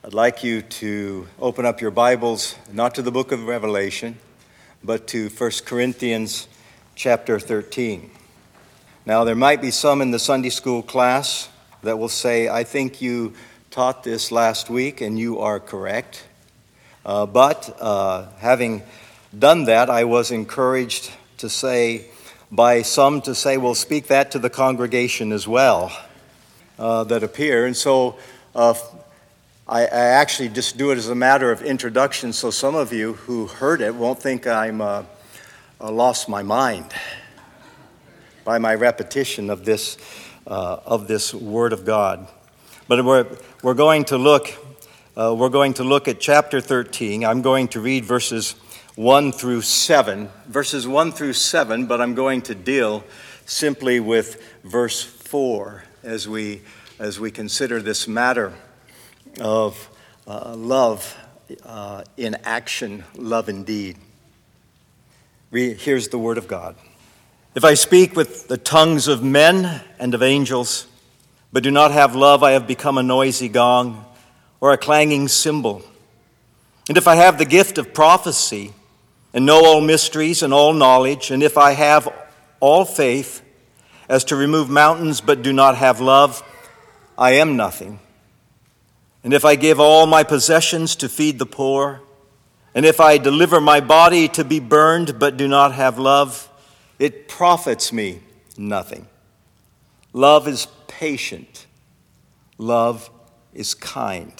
I'd like you to open up your Bibles, not to the book of Revelation, but to 1 Corinthians chapter 13. Now, there might be some in the Sunday school class that will say, I think you taught this last week and you are correct. But having done that, I was encouraged to say, by some to say, well, speak that to the congregation as well that appear. And so I actually just do it as a matter of introduction, so some of you who heard it won't think I'm lost my mind by my repetition of this Word of God. But we're going to look at chapter 13. I'm going to read verses 1 through 7, but I'm going to deal simply with verse 4 as we consider this matter of love in action, love indeed. Here's the word of God. If I speak with the tongues of men and of angels, but do not have love, I have become a noisy gong or a clanging cymbal. And if I have the gift of prophecy and know all mysteries and all knowledge, and if I have all faith as to remove mountains but do not have love, I am nothing. And if I give all my possessions to feed the poor, and if I deliver my body to be burned but do not have love, it profits me nothing. Love is patient. Love is kind.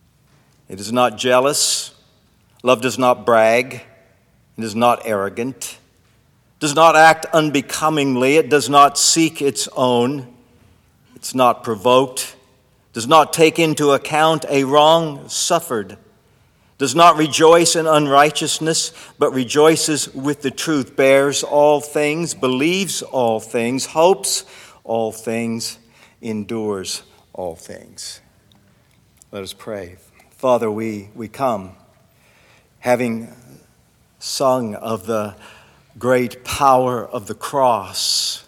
It is not jealous. Love does not brag. It is not arrogant. Does not act unbecomingly. It does not seek its own. It's not provoked. Does not take into account a wrong suffered, does not rejoice in unrighteousness, but rejoices with the truth, bears all things, believes all things, hopes all things, endures all things. Let us pray. Father, we come having sung of the great power of the cross.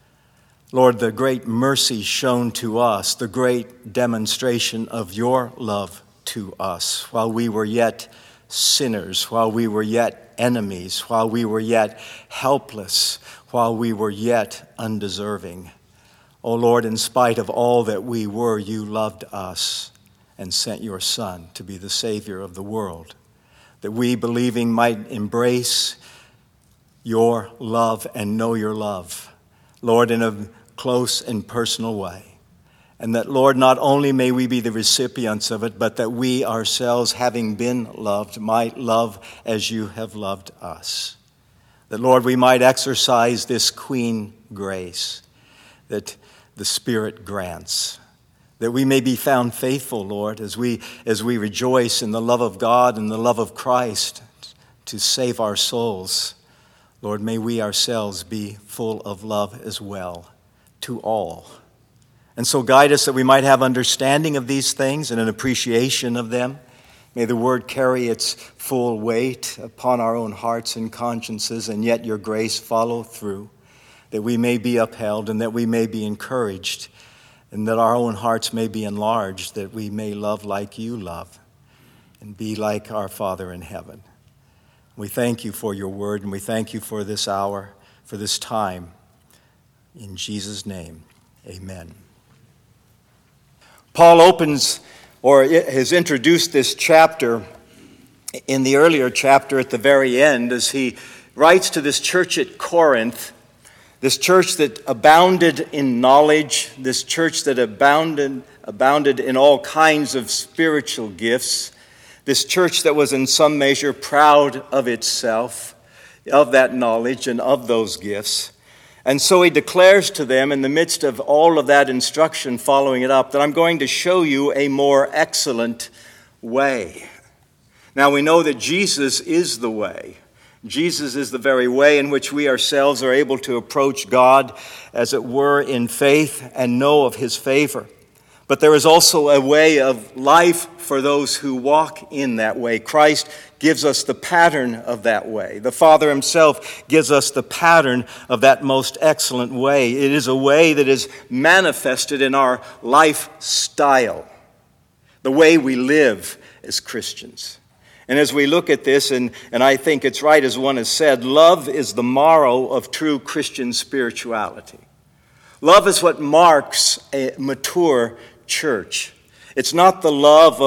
Lord, the great mercy shown to us, the great demonstration of your love to us while we were yet sinners, while we were yet enemies, while we were yet helpless, while we were yet undeserving. Oh Lord, in spite of all that we were, you loved us and sent your Son to be the Savior of the world, that we, believing, might embrace your love and know your love, Lord, in a close and personal way. And that, Lord, not only may we be the recipients of it, but that we ourselves, having been loved, might love as you have loved us. That, Lord, we might exercise this queen grace that the Spirit grants. That we may be found faithful, Lord, as we rejoice in the love of God and the love of Christ to save our souls. Lord, may we ourselves be full of love as well to all. And so guide us that we might have understanding of these things and an appreciation of them. May the word carry its full weight upon our own hearts and consciences, and yet your grace follow through, that we may be upheld and that we may be encouraged, and that our own hearts may be enlarged, that we may love like you love and be like our Father in heaven. We thank you for your word, and we thank you for this hour, for this time. In Jesus' name, amen. Paul opens, or has introduced this chapter in the earlier chapter at the very end, as he writes to this church at Corinth, this church that abounded in knowledge, this church that abounded in all kinds of spiritual gifts, this church that was in some measure proud of itself, of that knowledge and of those gifts. And so he declares to them in the midst of all of that instruction following it up that I'm going to show you a more excellent way. Now we know that Jesus is the way. Jesus is the very way in which we ourselves are able to approach God, as it were, in faith and know of his favor. But there is also a way of life for those who walk in that way. Christ gives us the pattern of that way. The Father himself gives us the pattern of that most excellent way. It is a way that is manifested in our lifestyle. the way we live as Christians. And as we look at this, and I think it's right as one has said, love is the marrow of true Christian spirituality. Love is what marks a mature church. It's not the love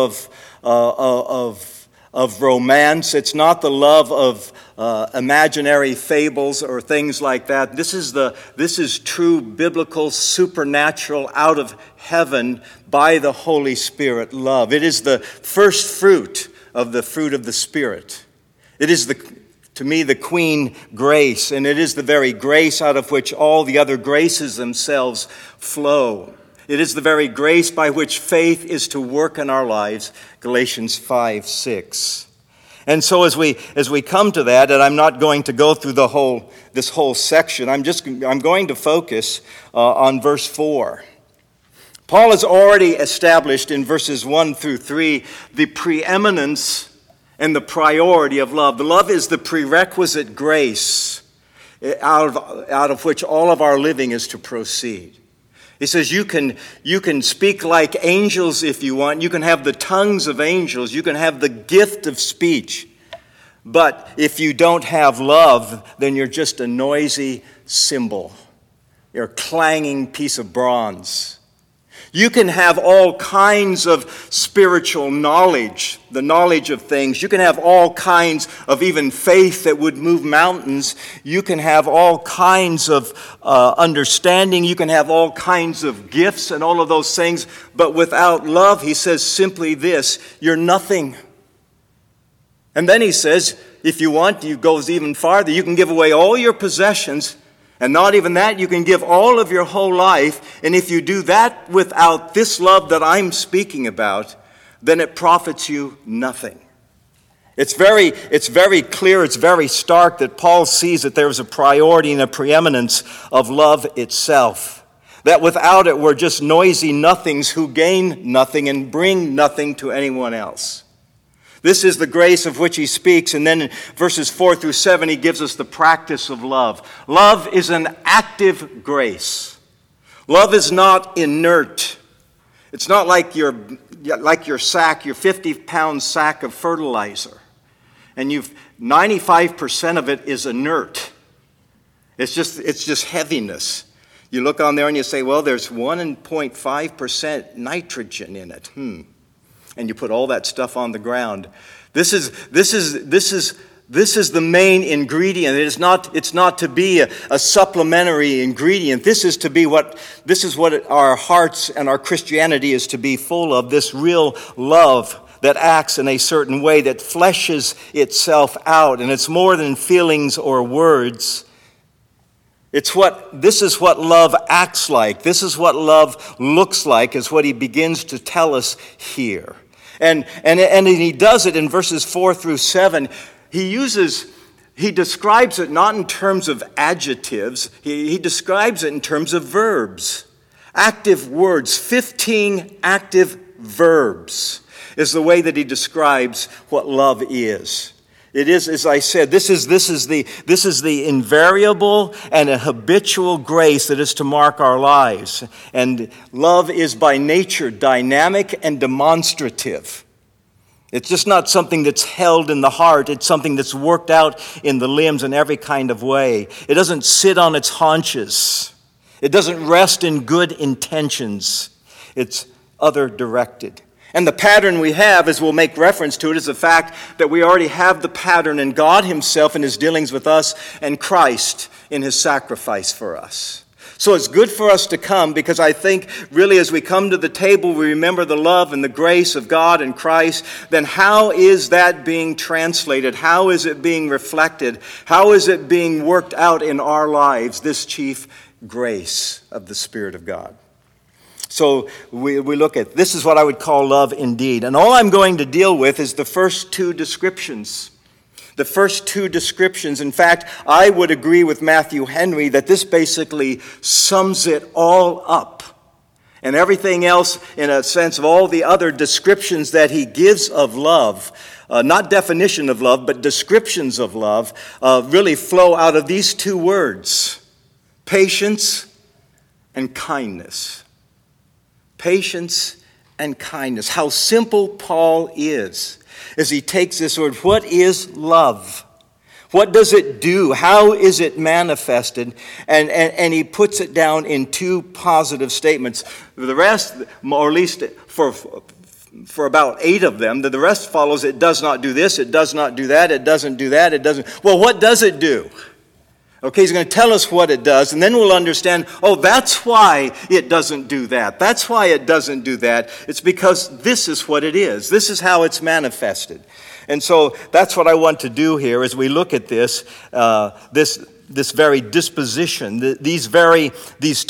of romance. It's not the love of imaginary fables or things like that. This is true biblical, supernatural, out of heaven by the Holy Spirit love. It is the first fruit of the fruit of the Spirit. It is to me the queen grace, and it is the very grace out of which all the other graces themselves flow. It is the very grace by which faith is to work in our lives, Galatians 5:6. And so as we come to that, and I'm not going to go through this whole section, I'm going to focus on verse 4. Paul has already established in verses 1 through 3 the preeminence and the priority of love. The love is the prerequisite grace out of which all of our living is to proceed. He says you can speak like angels if you want. You can have the tongues of angels. You can have the gift of speech. But if you don't have love, then you're just a noisy cymbal. You're a clanging piece of bronze. You can have all kinds of spiritual knowledge, the knowledge of things. You can have all kinds of even faith that would move mountains. You can have all kinds of understanding. You can have all kinds of gifts and all of those things. But without love, he says simply this, you're nothing. And then he says, if you want, he goes even farther. You can give away all your possessions. And not even that, you can give all of your whole life. And if you do that without this love that I'm speaking about, then it profits you nothing. It's very clear, it's very stark that Paul sees that there's a priority and a preeminence of love itself. That without it, we're just noisy nothings who gain nothing and bring nothing to anyone else. This is the grace of which he speaks. And then in verses 4 through 7, he gives us the practice of love. Love is an active grace. Love is not inert. It's not like your sack, your 50-pound sack of fertilizer. And 95% of it is inert. It's just heaviness. You look on there and you say, well, there's 1.5% nitrogen in it. And you put all that stuff on the ground. This is the main ingredient. It's not to be a supplementary ingredient. This is what our hearts and our Christianity is to be full of. This real love that acts in a certain way, that fleshes itself out, and it's more than feelings or words. This is what love acts like. This is what love looks like, is what he begins to tell us here. And he does it in verses 4 through 7. He describes it not in terms of adjectives. He describes it in terms of verbs. Active words, 15 active verbs is the way that he describes what love is. It is, as I said, this is the invariable and a habitual grace that is to mark our lives. And love is by nature dynamic and demonstrative. It's just not something that's held in the heart. It's something that's worked out in the limbs in every kind of way. It doesn't sit on its haunches. It doesn't rest in good intentions. It's other-directed. And the pattern we have, as we'll make reference to it, is the fact that we already have the pattern in God himself in his dealings with us and Christ in his sacrifice for us. So it's good for us to come, because I think really as we come to the table, we remember the love and the grace of God and Christ. Then how is that being translated? How is it being reflected? How is it being worked out in our lives, this chief grace of the Spirit of God? So we look at, this is what I would call love indeed. And all I'm going to deal with is the first two descriptions. The first two descriptions. In fact, I would agree with Matthew Henry that this basically sums it all up. And everything else, in a sense of all the other descriptions that he gives of love, not definition of love, but descriptions of love, really flow out of these two words: patience and kindness. Patience and kindness. How simple Paul is as he takes this word. What is love? What does it do? How is it manifested? And he puts it down in two positive statements. The rest, or at least for about 8 of them, the rest follows, it does not do this, it does not do that, it doesn't do that, it doesn't. Well, what does it do? Okay, he's going to tell us what it does, and then we'll understand, oh, that's why it doesn't do that. That's why it doesn't do that. It's because this is what it is. This is how it's manifested. And so that's what I want to do here as we look at this, this very disposition, these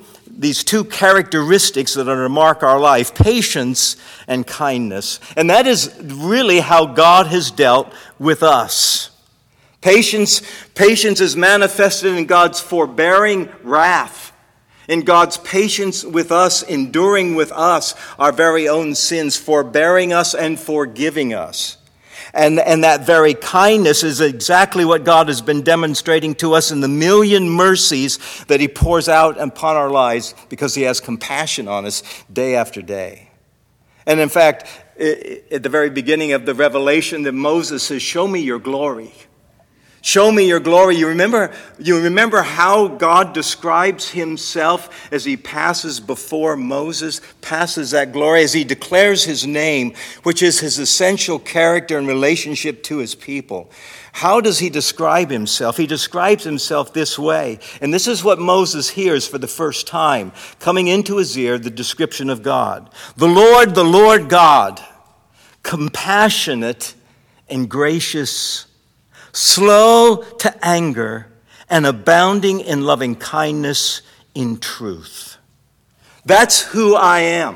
two characteristics that are to mark our life, patience and kindness. And that is really how God has dealt with us. Patience is manifested in God's forbearing wrath, in God's patience with us, enduring with us our very own sins, forbearing us and forgiving us. And that very kindness is exactly what God has been demonstrating to us in the million mercies that he pours out upon our lives because he has compassion on us day after day. And in fact, at the very beginning of the revelation, that Moses says, "Show me your glory. Show me your glory." You remember how God describes himself as he passes before Moses, passes that glory, as he declares his name, which is his essential character and relationship to his people. How does he describe himself? He describes himself this way. And this is what Moses hears for the first time, coming into his ear, the description of God. The Lord God, compassionate and gracious, slow to anger, and abounding in loving kindness in truth. That's who I am.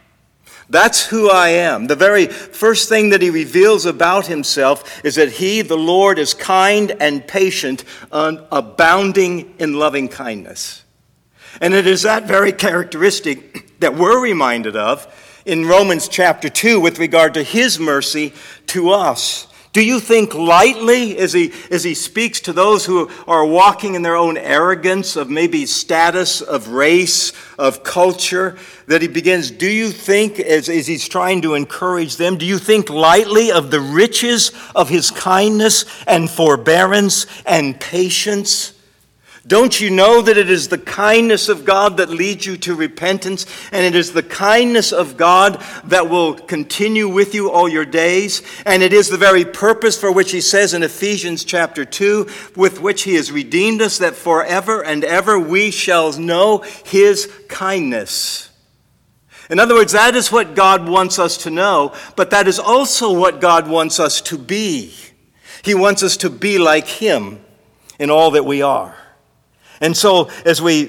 That's who I am. The very first thing that he reveals about himself is that he, the Lord, is kind and patient, abounding in loving kindness. And it is that very characteristic that we're reminded of in Romans chapter 2 with regard to his mercy to us. Do you think lightly as he speaks to those who are walking in their own arrogance of maybe status, of race, of culture, that he begins, do you think, as he's trying to encourage them, do you think lightly of the riches of his kindness and forbearance and patience? Don't you know that it is the kindness of God that leads you to repentance, and it is the kindness of God that will continue with you all your days, and it is the very purpose for which he says in Ephesians chapter 2, with which he has redeemed us, that forever and ever we shall know his kindness. In other words, that is what God wants us to know, but that is also what God wants us to be. He wants us to be like him in all that we are. And so as we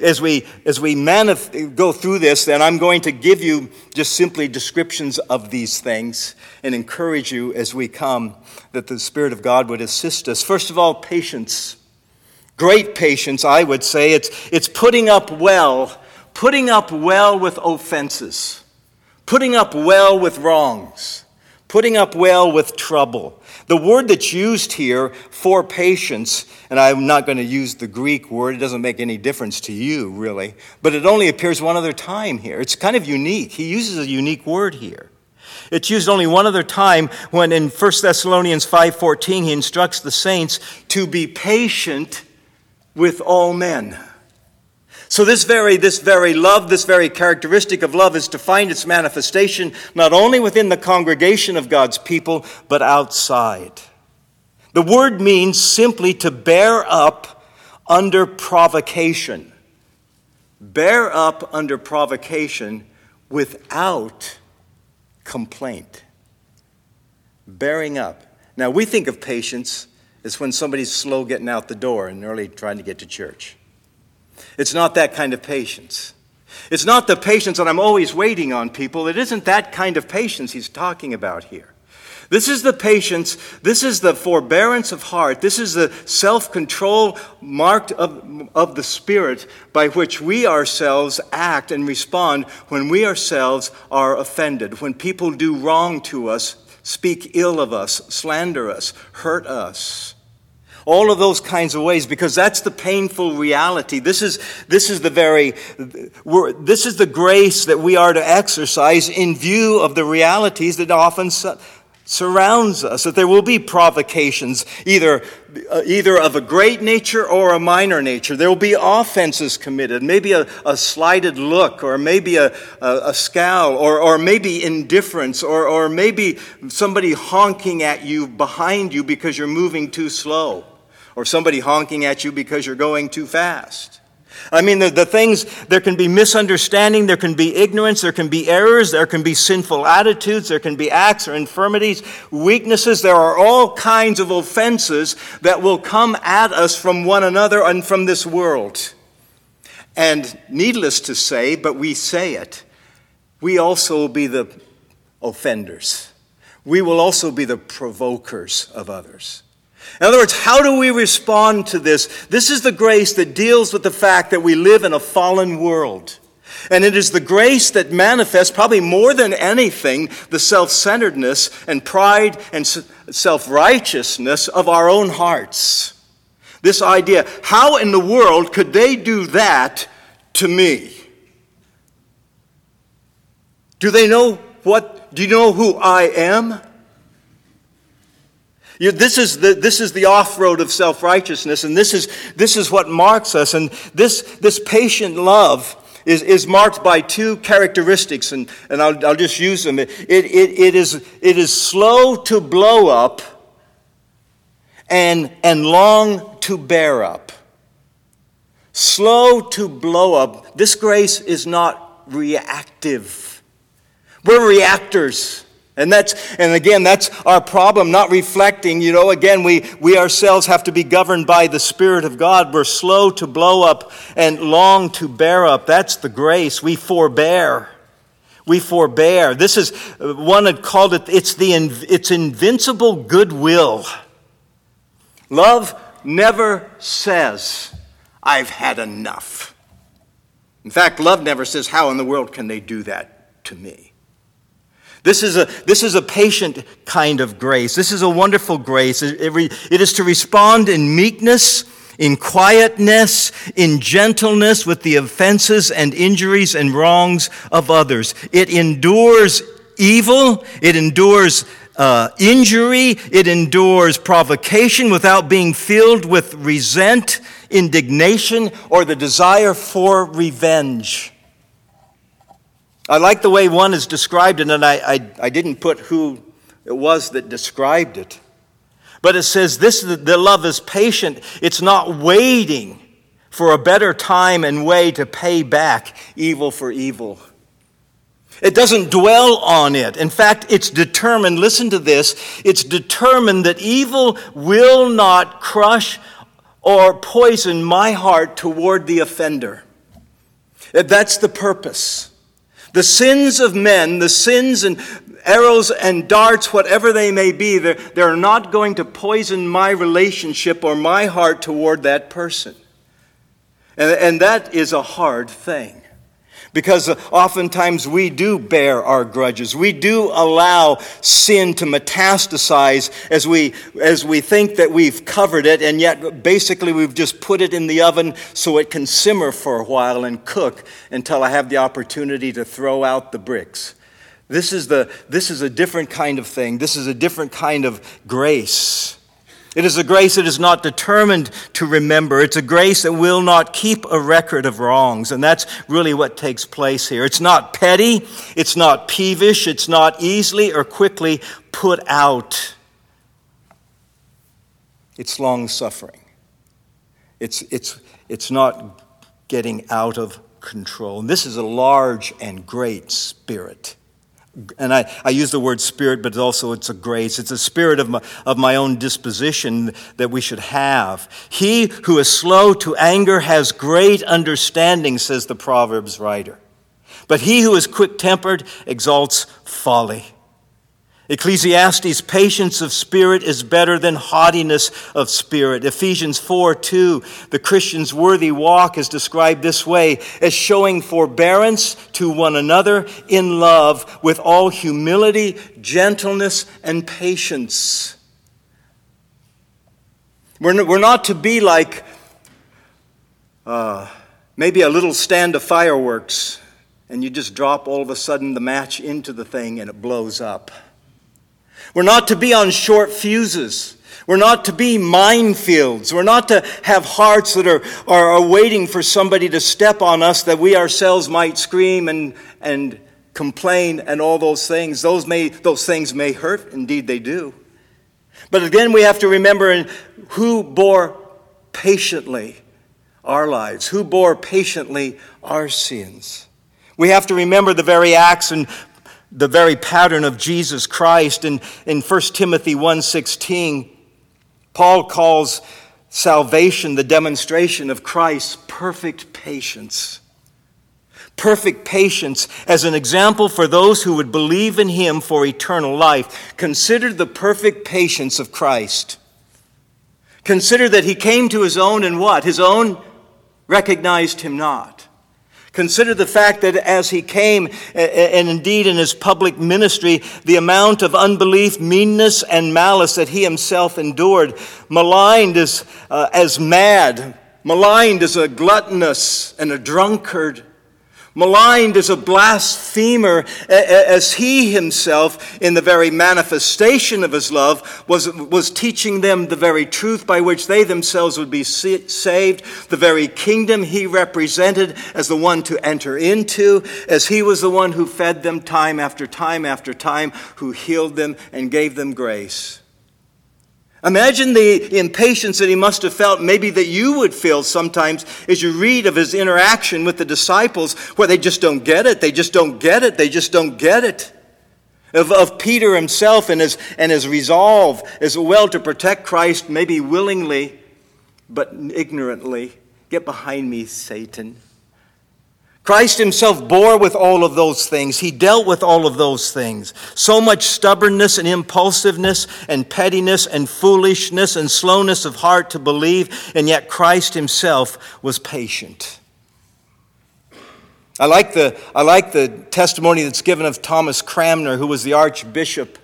go through this, then I'm going to give you just simply descriptions of these things and encourage you as we come that the Spirit of God would assist us. First of all, patience. Great patience, I would say. It's putting up well with offenses, putting up well with wrongs, putting up well with trouble. The word that's used here for patience, and I'm not going to use the Greek word, it doesn't make any difference to you, really, but it only appears one other time here. It's kind of unique. He uses a unique word here. It's used only one other time when in 1 Thessalonians 5:14 he instructs the saints to be patient with all men. So this very love, this very characteristic of love is to find its manifestation not only within the congregation of God's people, but outside. The word means simply to bear up under provocation. Bear up under provocation without complaint. Bearing up. Now we think of patience as when somebody's slow getting out the door and early trying to get to church. It's not that kind of patience. It's not the patience that I'm always waiting on people. It isn't that kind of patience he's talking about here. This is the patience, this is the forbearance of heart, this is the self-control marked of the Spirit by which we ourselves act and respond when we ourselves are offended, when people do wrong to us, speak ill of us, slander us, hurt us. All of those kinds of ways, because that's the painful reality. This is the grace that we are to exercise in view of the realities that often surrounds us. That there will be provocations, either of a great nature or a minor nature. There will be offenses committed, maybe a slighted look, or maybe a scowl, or maybe indifference, or maybe somebody honking at you behind you because you're moving too slow, or somebody honking at you because you're going too fast. I mean, the things, there can be misunderstanding, there can be ignorance, there can be errors, there can be sinful attitudes, there can be acts or infirmities, weaknesses. There are all kinds of offenses that will come at us from one another and from this world. And needless to say, but we say it, we also will be the offenders. We will also be the provokers of others. In other words, how do we respond to this? This is the grace that deals with the fact that we live in a fallen world. And it is the grace that manifests, probably more than anything, the self-centeredness and pride and self-righteousness of our own hearts. This idea, how in the world could they do that to me? Do you know who I am? This is the off-road of self-righteousness, and this is what marks us. And this patient love is marked by two characteristics, and I'll just use them. It is slow to blow up and long to bear up. Slow to blow up. This grace is not reactive. We're reactors. And again, that's our problem, not reflecting. Again, we ourselves have to be governed by the Spirit of God. We're slow to blow up and long to bear up. That's the grace. We forbear. We forbear. This is, one had called it, it's invincible goodwill. Love never says, I've had enough. In fact, love never says, how in the world can they do that to me? This is a patient kind of grace. This is a wonderful grace. It is to respond in meekness, in quietness, in gentleness with the offenses and injuries and wrongs of others. It endures evil. It endures injury. It endures provocation without being filled with resent, indignation, or the desire for revenge. I like the way one has described it, and I didn't put who it was that described it. But it says the love is patient. It's not waiting for a better time and way to pay back evil for evil. It doesn't dwell on it. In fact, it's determined, listen to this, it's determined that evil will not crush or poison my heart toward the offender. That's the purpose. The sins of men, the sins and arrows and darts, whatever they may be, they're not going to poison my relationship or my heart toward that person. And that is a hard thing. Because oftentimes we do bear our grudges. We do allow sin to metastasize as we think that we've covered it, and yet basically we've just put it in the oven so it can simmer for a while and cook until I have the opportunity to throw out the bricks. This is a different kind of thing. This is a different kind of grace. It is a grace that is not determined to remember. It's a grace that will not keep a record of wrongs. And that's really what takes place here. It's not petty. It's not peevish. It's not easily or quickly put out. It's long-suffering. It's not getting out of control. And this is a large and great spirit. And I use the word spirit, but also it's a grace. It's a spirit of my own disposition that we should have. He who is slow to anger has great understanding, says the Proverbs writer. But he who is quick-tempered exalts folly. Ecclesiastes, patience of spirit is better than haughtiness of spirit. Ephesians 4:2, the Christian's worthy walk is described this way, as showing forbearance to one another in love with all humility, gentleness, and patience. We're not to be like maybe a little stand of fireworks, and you just drop all of a sudden the match into the thing and it blows up. We're not to be on short fuses. We're not to be minefields. We're not to have hearts that are waiting for somebody to step on us that we ourselves might scream and complain and all those things. Those things may hurt. Indeed, they do. But again, we have to remember who bore patiently our lives, who bore patiently our sins. We have to remember the very acts and the very pattern of Jesus Christ. In 1 Timothy 1:16, Paul calls salvation the demonstration of Christ's perfect patience. Perfect patience as an example for those who would believe in him for eternal life. Consider the perfect patience of Christ. Consider that he came to his own, and what? His own recognized him not. Consider the fact that as he came, and indeed in his public ministry, the amount of unbelief, meanness, and malice that he himself endured, maligned as mad, maligned as a gluttonous and a drunkard, maligned as a blasphemer, as he himself, in the very manifestation of his love, was teaching them the very truth by which they themselves would be saved, the very kingdom he represented as the one to enter into, as he was the one who fed them time after time after time, who healed them and gave them grace. Imagine the impatience that he must have felt, maybe that you would feel sometimes as you read of his interaction with the disciples, where they just don't get it, they just don't get it, they just don't get it. Of Peter himself and his resolve as well to protect Christ, maybe willingly, but ignorantly. Get behind me, Satan. Christ himself bore with all of those things. He dealt with all of those things. So much stubbornness and impulsiveness and pettiness and foolishness and slowness of heart to believe, and yet Christ himself was patient. I like the testimony that's given of Thomas Cranmer, who was the Archbishop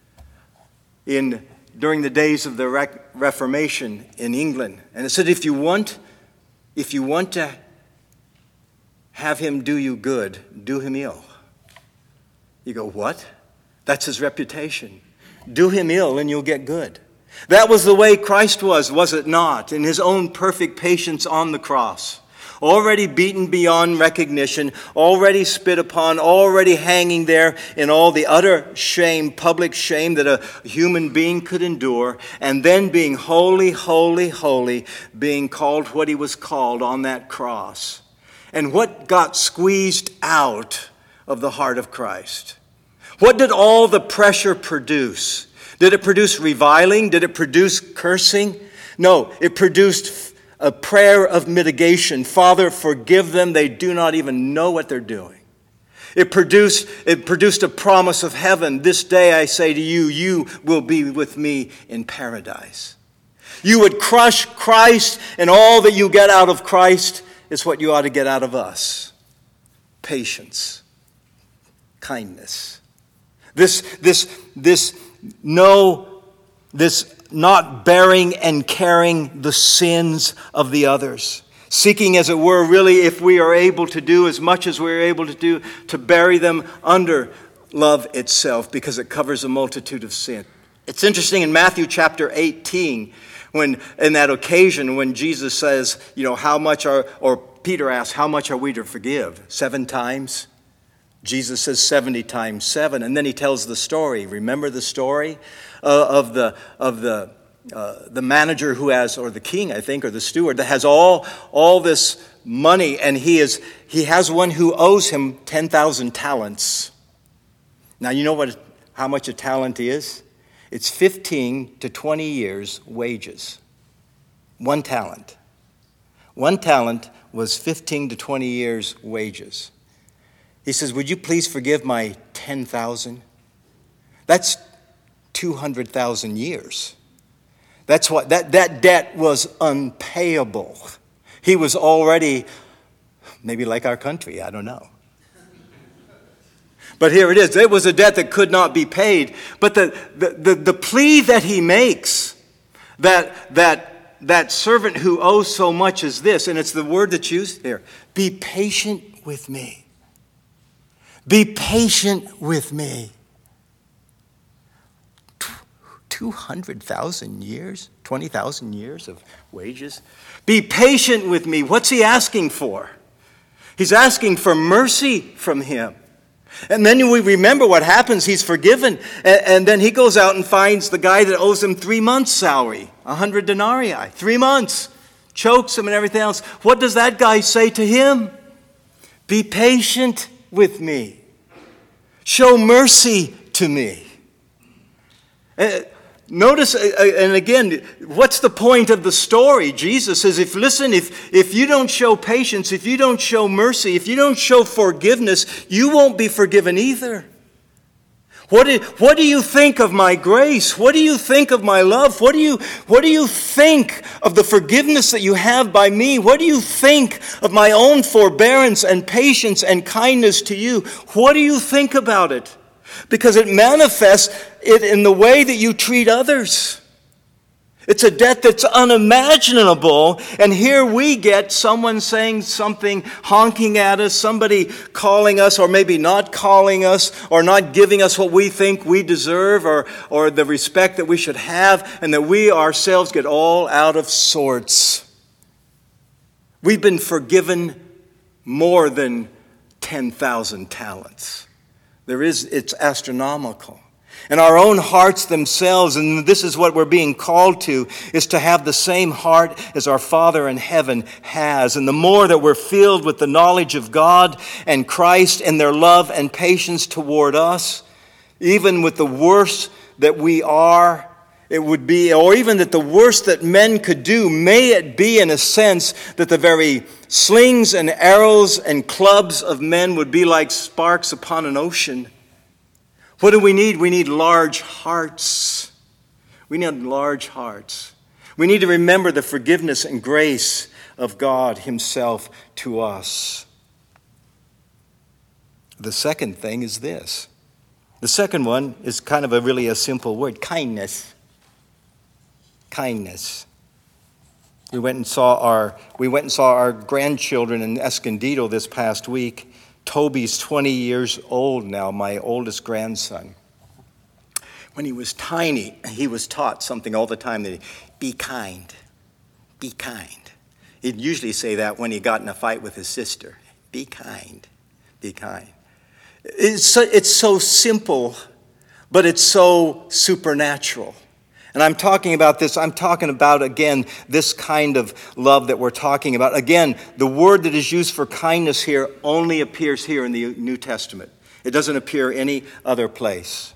during the days of the Reformation in England. And it said, if you want to have him do you good, do him ill. You go, what? That's his reputation. Do him ill and you'll get good. That was the way Christ was it not? In his own perfect patience on the cross. Already beaten beyond recognition, already spit upon, already hanging there in all the utter shame, public shame that a human being could endure, and then being holy, holy, holy, being called what he was called on that cross. And what got squeezed out of the heart of Christ? What did all the pressure produce? Did it produce reviling? Did it produce cursing? No, it produced a prayer of mitigation. Father, forgive them. They do not even know what they're doing. It produced a promise of heaven. This day I say to you, you will be with me in paradise. You would crush Christ, and all that you get out of Christ is what you ought to get out of us. Patience. Kindness. This not bearing and carrying the sins of the others. Seeking, as it were, really, if we are able to do as much as we're able to do, to bury them under love itself, because it covers a multitude of sin. It's interesting in Matthew chapter 18, when in that occasion when Jesus says, Peter asks, how much are we to forgive? 7 times? Jesus says 70 times 7. And then he tells the story. Remember the story of the manager who has, or the king, I think, or the steward, that has all this money, and he has one who owes him 10,000 talents. Now, you know how much a talent is? It's 15 to 20 years' wages. 1 talent. 1 talent was 15 to 20 years' wages. He says, would you please forgive my 10,000? That's 200,000 years. That's what that debt was unpayable. He was already, maybe like our country, I don't know. But here it is. It was a debt that could not be paid. But the plea that he makes, that that servant who owes so much is this, and it's the word that's used here. Be patient with me. Be patient with me. 200,000 years, 20,000 years of wages. Be patient with me. What's he asking for? He's asking for mercy from him. And then we remember what happens. He's forgiven. And then he goes out and finds the guy that owes him 3 months' salary, 100 denarii, 3 months. Chokes him and everything else. What does that guy say to him? Be patient with me. Show mercy to me. Notice, and again, what's the point of the story? Jesus says, if you don't show patience, if you don't show mercy, if you don't show forgiveness, you won't be forgiven either. What do you think of my grace? What do you think of my love? What do you think of the forgiveness that you have by me? What do you think of my own forbearance and patience and kindness to you? What do you think about it? Because it manifests it in the way that you treat others. It's a debt that's unimaginable. And here we get someone saying something, honking at us, somebody calling us or maybe not calling us or not giving us what we think we deserve or the respect that we should have, and that we ourselves get all out of sorts. We've been forgiven more than 10,000 talents. It's astronomical. And our own hearts themselves, and this is what we're being called to, is to have the same heart as our Father in heaven has. And the more that we're filled with the knowledge of God and Christ and their love and patience toward us, even with the worst that we are, it would be, or even that the worst that men could do, may it be in a sense that the very slings and arrows and clubs of men would be like sparks upon an ocean. What do we need? We need large hearts. We need large hearts. We need to remember the forgiveness and grace of God himself to us. The second thing is this. The second one is kind of really a simple word, kindness. Kindness. We went and saw our grandchildren in Escondido this past week. Toby's 20 years old now, my oldest grandson. When he was tiny, he was taught something all the time, that be kind, be kind. He'd usually say that when he got in a fight with his sister. Be kind, be kind. It's so simple, but it's so supernatural. And I'm talking about this, again, this kind of love that we're talking about. Again, the word that is used for kindness here only appears here in the New Testament. It doesn't appear any other place.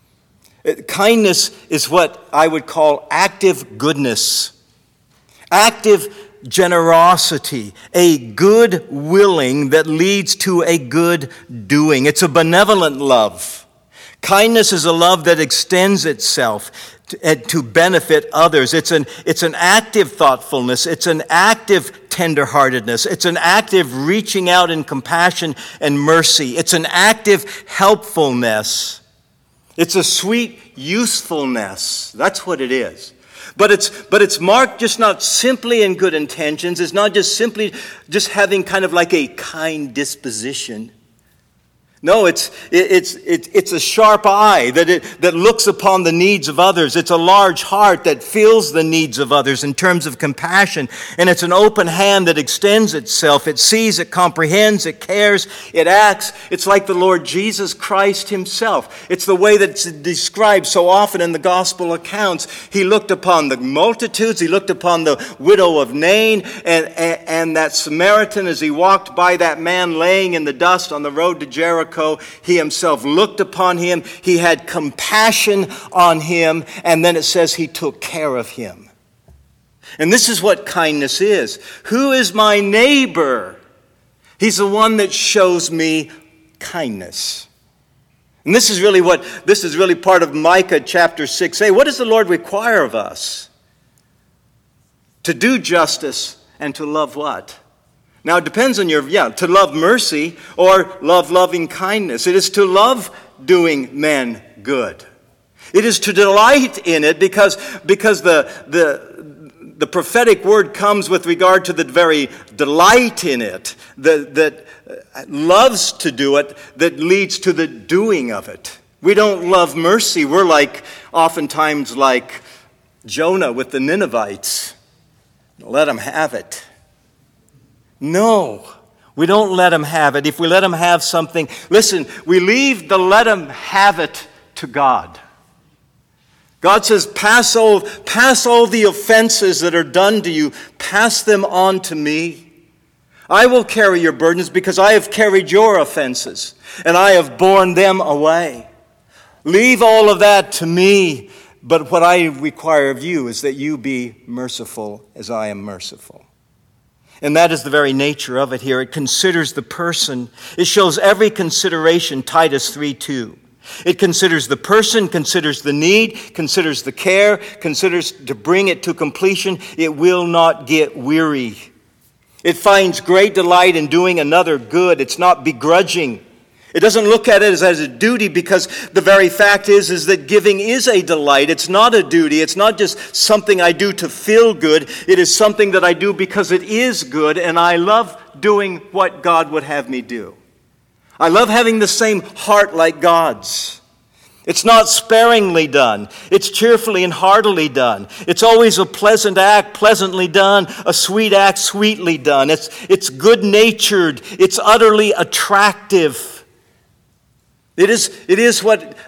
Kindness is what I would call active goodness, active generosity, a good willing that leads to a good doing. It's a benevolent love. Kindness is a love that extends itself to benefit others. It's an active thoughtfulness. It's an active tenderheartedness. It's an active reaching out in compassion and mercy. It's an active helpfulness. It's a sweet usefulness. That's what it is. But it's marked just not simply in good intentions. It's not just simply just having kind of like a kind disposition. No, it's a sharp eye that looks upon the needs of others. It's a large heart that feels the needs of others in terms of compassion. And it's an open hand that extends itself. It sees, it comprehends, it cares, it acts. It's like the Lord Jesus Christ himself. It's the way that's described so often in the gospel accounts. He looked upon the multitudes. He looked upon the widow of Nain and that Samaritan as he walked by that man laying in the dust on the road to Jericho. He himself looked upon him. He had compassion on him. And then it says he took care of him. And this is what kindness is. Who is my neighbor? He's the one that shows me kindness. And this is really part of Micah chapter 6a. What does the Lord require of us? To do justice and to love what? Now, it depends on to love mercy or love loving kindness. It is to love doing men good. It is to delight in it because the the prophetic word comes with regard to the very delight in it, that loves to do it, that leads to the doing of it. We don't love mercy. We're oftentimes like Jonah with the Ninevites. Let them have it. No, we don't let them have it. If we let them have something, listen, we leave the let them have it to God. God says, pass all the offenses that are done to you, pass them on to me. I will carry your burdens because I have carried your offenses, and I have borne them away. Leave all of that to me, but what I require of you is that you be merciful as I am merciful. And that is the very nature of it here. It considers the person. It shows every consideration, Titus 3:2. It considers the person, considers the need, considers the care, considers to bring it to completion. It will not get weary. It finds great delight in doing another good. It's not begrudging. It doesn't look at it as a duty, because the very fact is that giving is a delight. It's not a duty. It's not just something I do to feel good. It is something that I do because it is good, and I love doing what God would have me do. I love having the same heart like God's. It's not sparingly done. It's cheerfully and heartily done. It's always a pleasant act, pleasantly done, a sweet act, sweetly done. It's good-natured. It's utterly attractive. It's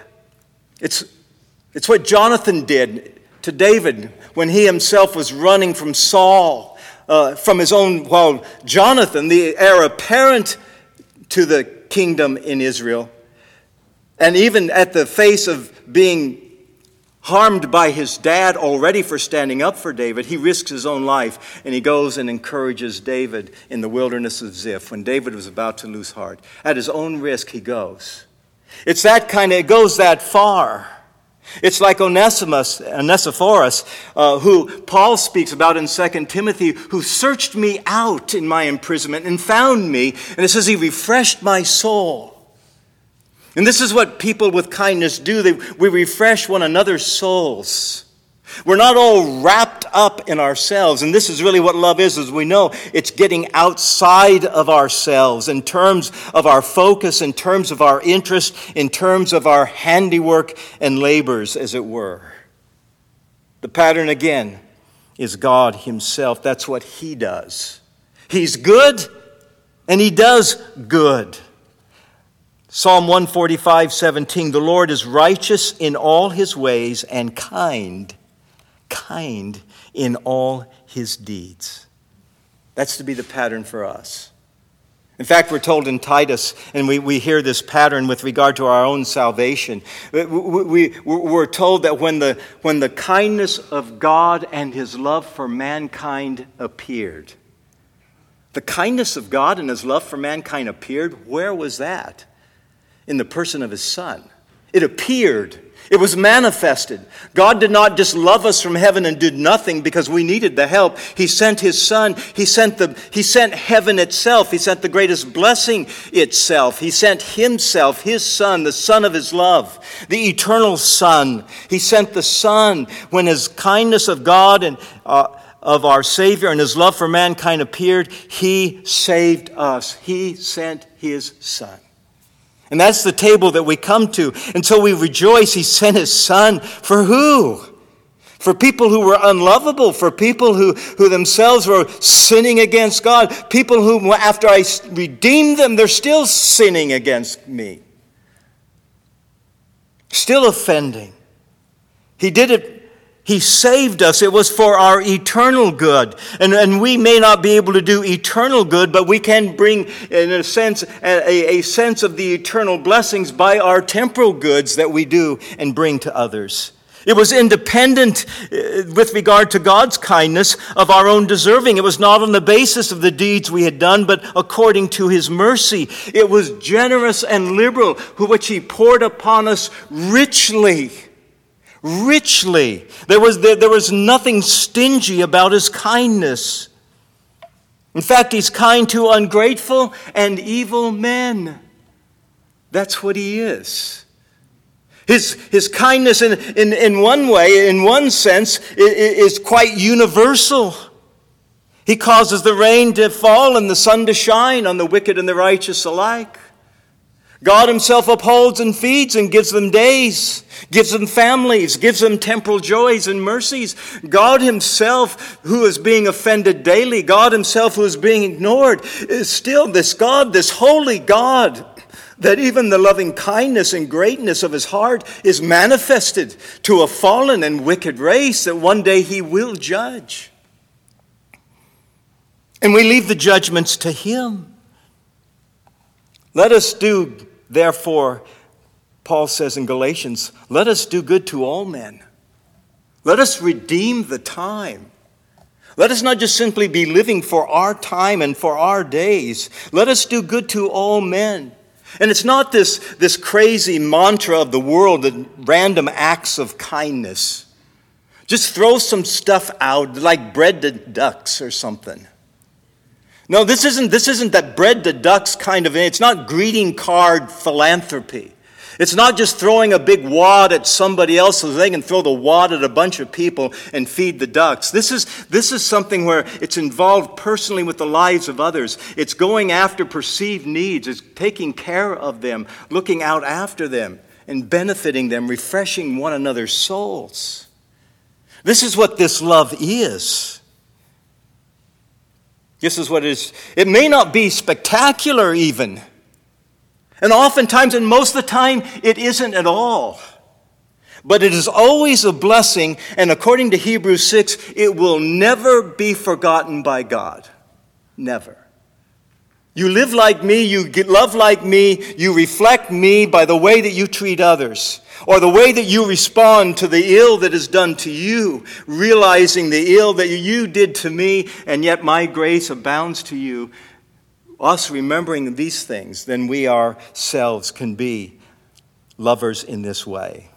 what Jonathan did to David when he himself was running from Saul, from his own, Jonathan, the heir apparent to the kingdom in Israel, and even at the face of being harmed by his dad already for standing up for David, he risks his own life, and he goes and encourages David in the wilderness of Ziph when David was about to lose heart. At his own risk, he goes. It goes that far. It's like Onesiphorus, who Paul speaks about in 2 Timothy, who searched me out in my imprisonment and found me. And it says he refreshed my soul. And this is what people with kindness do. We refresh one another's souls. We're not all wrapped up in ourselves. And this is really what love is, as we know. It's getting outside of ourselves in terms of our focus, in terms of our interest, in terms of our handiwork and labors, as it were. The pattern, again, is God himself. That's what he does. He's good, and he does good. Psalm 145:17, the Lord is righteous in all his ways and kind in all his deeds. That's to be the pattern for us. In fact, we're told in Titus, and we hear this pattern with regard to our own salvation. We're told that when the kindness of God and his love for mankind appeared. The kindness of God and his love for mankind appeared. Where was that? In the person of his Son. It appeared. It was manifested. God did not just love us from heaven and did nothing because we needed the help. He sent his Son. He sent heaven itself. He sent the greatest blessing itself. He sent himself, his Son, the Son of his love, the eternal Son. He sent the Son when his kindness of God and of our Savior and his love for mankind appeared. He saved us. He sent his Son. And that's the table that we come to. And so we rejoice. He sent his Son. For who? For people who were unlovable. For people who themselves were sinning against God. People who, after I redeemed them, they're still sinning against me. Still offending. He did it. He saved us. It was for our eternal good. And we may not be able to do eternal good, but we can bring, in a sense, a sense of the eternal blessings by our temporal goods that we do and bring to others. It was independent with regard to God's kindness of our own deserving. It was not on the basis of the deeds we had done, but according to his mercy. It was generous and liberal, which he poured upon us richly. Richly. There was nothing stingy about his kindness. In fact, he's kind to ungrateful and evil men. That's what he is. His kindness in one way, in one sense, is quite universal. He causes the rain to fall and the sun to shine on the wicked and the righteous alike. God himself upholds and feeds and gives them days, gives them families, gives them temporal joys and mercies. God himself, who is being offended daily, God himself who is being ignored, is still this God, this holy God, that even the loving kindness and greatness of his heart is manifested to a fallen and wicked race that one day he will judge. And we leave the judgments to him. Let us do, therefore, Paul says in Galatians, let us do good to all men. Let us redeem the time. Let us not just simply be living for our time and for our days. Let us do good to all men. And it's not this crazy mantra of the world, the random acts of kindness. Just throw some stuff out like bread to ducks or something. No, this isn't that bread to ducks kind of, it's not greeting card philanthropy. It's not just throwing a big wad at somebody else so they can throw the wad at a bunch of people and feed the ducks. This is something where it's involved personally with the lives of others. It's going after perceived needs. It's taking care of them, looking out after them, and benefiting them, refreshing one another's souls. This is what this love is. This is what it is. It may not be spectacular even. And oftentimes, and most of the time, it isn't at all. But it is always a blessing, and according to Hebrews 6, it will never be forgotten by God. Never. You live like me, you love like me, you reflect me by the way that you treat others, or the way that you respond to the ill that is done to you, realizing the ill that you did to me, and yet my grace abounds to you. Us remembering these things, then we ourselves can be lovers in this way.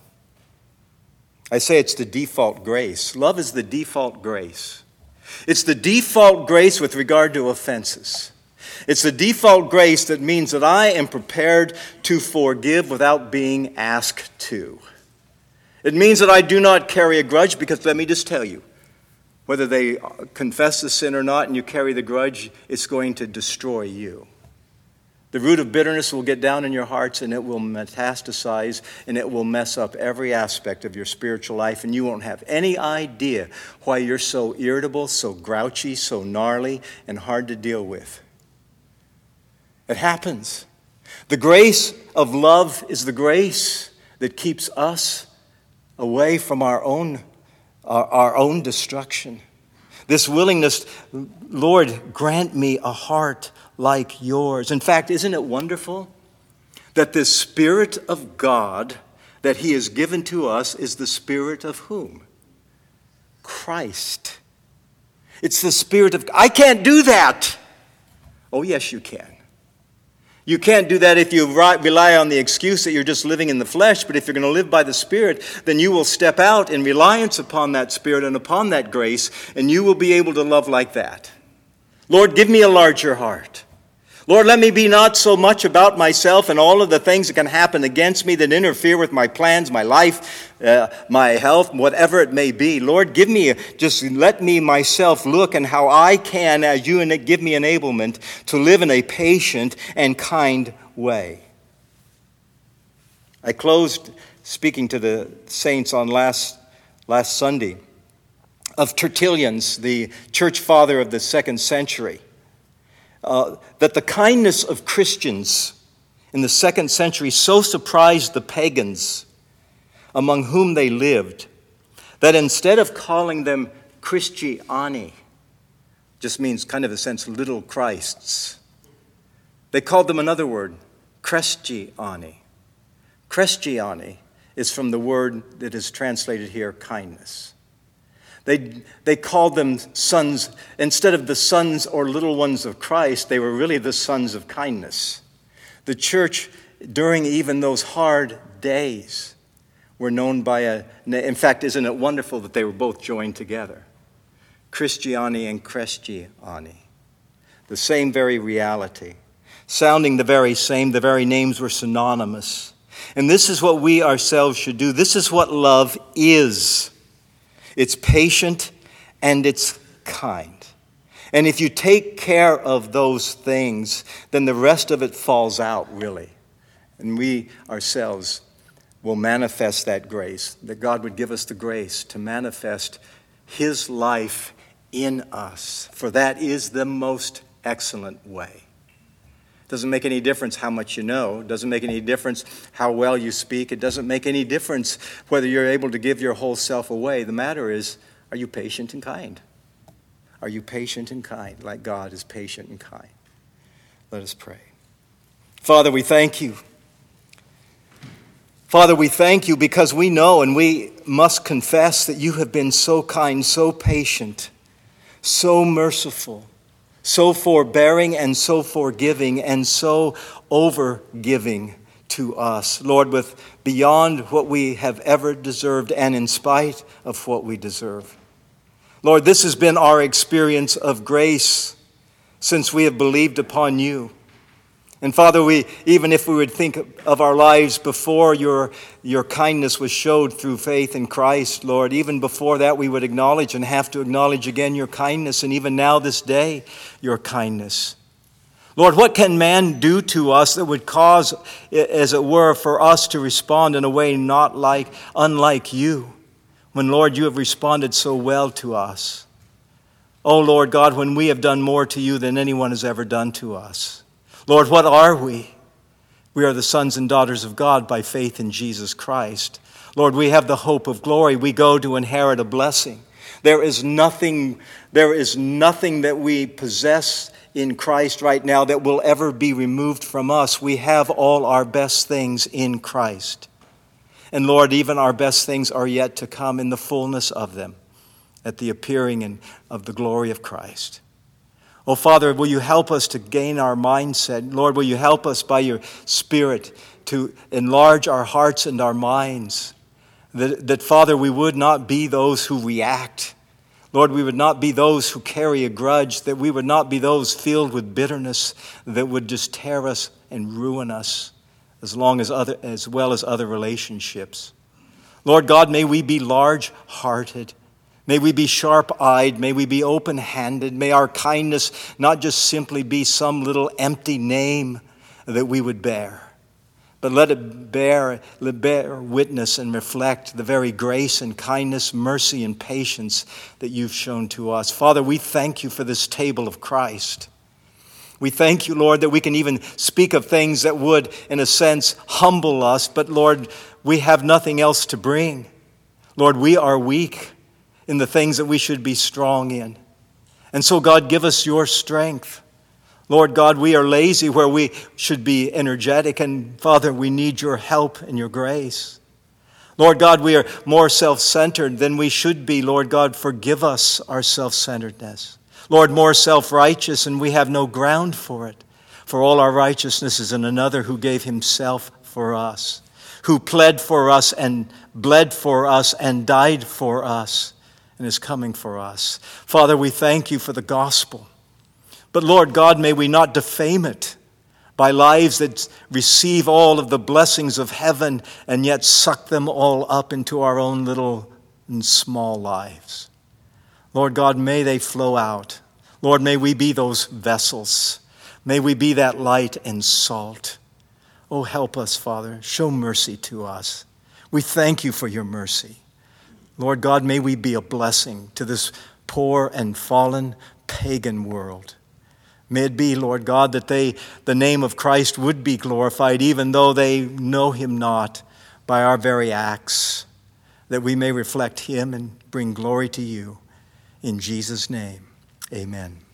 I say it's the default grace. Love is the default grace. It's the default grace with regard to offenses. It's the default grace that means that I am prepared to forgive without being asked to. It means that I do not carry a grudge because, let me just tell you, whether they confess the sin or not and you carry the grudge, it's going to destroy you. The root of bitterness will get down in your hearts and it will metastasize and it will mess up every aspect of your spiritual life, and you won't have any idea why you're so irritable, so grouchy, so gnarly, and hard to deal with. It happens. The grace of love is the grace that keeps us away from our own destruction. This willingness, Lord, grant me a heart like yours. In fact, isn't it wonderful that this Spirit of God that he has given to us is the Spirit of whom? Christ. It's the Spirit of... I can't do that. Oh, yes, you can. You can't do that if you rely on the excuse that you're just living in the flesh, but if you're going to live by the Spirit, then you will step out in reliance upon that Spirit and upon that grace, and you will be able to love like that. Lord, give me a larger heart. Lord, let me be not so much about myself and all of the things that can happen against me that interfere with my plans, my life, my health, whatever it may be. Lord, just let me myself look and how I can, as you give me enablement, to live in a patient and kind way. I closed speaking to the saints on last Sunday of Tertullian's, the church father of the 2nd century. That the kindness of Christians in the 2nd century so surprised the pagans among whom they lived that instead of calling them Christiani, just means kind of a sense little Christs, they called them another word, Christiani. Christiani is from the word that is translated here, kindness. They called them sons. Instead of the sons or little ones of Christ, they were really the sons of kindness. The church, during even those hard days, were known by in fact, isn't it wonderful that they were both joined together? Christiani and Christiani. The same very reality. Sounding the very same, the very names were synonymous. And this is what we ourselves should do. This is what love is. It's patient and it's kind. And if you take care of those things, then the rest of it falls out, really. And we ourselves will manifest that grace, that God would give us the grace to manifest His life in us. For that is the most excellent way. It doesn't make any difference how much you know. It doesn't make any difference how well you speak. It doesn't make any difference whether you're able to give your whole self away. The matter is, are you patient and kind? Are you patient and kind like God is patient and kind? Let us pray. Father, we thank you. Father, we thank you because we know and we must confess that you have been so kind, so patient, so merciful, so forbearing and so forgiving and so overgiving to us. Lord, with beyond what we have ever deserved and in spite of what we deserve. Lord, this has been our experience of grace since we have believed upon you. And Father, even if we would think of our lives before your kindness was showed through faith in Christ, Lord, even before that we would acknowledge and have to acknowledge again your kindness, and even now this day, your kindness. Lord, what can man do to us that would cause, as it were, for us to respond in a way unlike you? When, Lord, you have responded so well to us. Oh, Lord God, when we have done more to you than anyone has ever done to us. Lord, what are we? We are the sons and daughters of God by faith in Jesus Christ. Lord, we have the hope of glory. We go to inherit a blessing. There is nothing that we possess in Christ right now that will ever be removed from us. We have all our best things in Christ. And Lord, even our best things are yet to come in the fullness of them at the appearing of the glory of Christ. Oh, Father, will you help us to gain our mindset? Lord, will you help us by your Spirit to enlarge our hearts and our minds? That, Father, we would not be those who react. Lord, we would not be those who carry a grudge, that we would not be those filled with bitterness that would just tear us and ruin us. As well as other relationships. Lord God, may we be large-hearted. May we be sharp-eyed. May we be open-handed. May our kindness not just simply be some little empty name that we would bear, but let it bear witness and reflect the very grace and kindness, mercy and patience that you've shown to us. Father, we thank you for this table of Christ. We thank you, Lord, that we can even speak of things that would, in a sense, humble us. But, Lord, we have nothing else to bring. Lord, we are weak in the things that we should be strong in. And so, God, give us your strength. Lord God, we are lazy where we should be energetic. And, Father, we need your help and your grace. Lord God, we are more self-centered than we should be. Lord God, forgive us our self-centeredness. Lord, more self-righteous, and we have no ground for it. For all our righteousness is in another who gave himself for us, who pled for us and bled for us and died for us and is coming for us. Father, we thank you for the gospel. But Lord God, may we not defame it by lives that receive all of the blessings of heaven and yet suck them all up into our own little and small lives. Lord God, may they flow out. Lord, may we be those vessels. May we be that light and salt. Oh, help us, Father. Show mercy to us. We thank you for your mercy. Lord God, may we be a blessing to this poor and fallen pagan world. May it be, Lord God, that the name of Christ would be glorified, even though they know him not, by our very acts, that we may reflect him and bring glory to you. In Jesus' name, amen.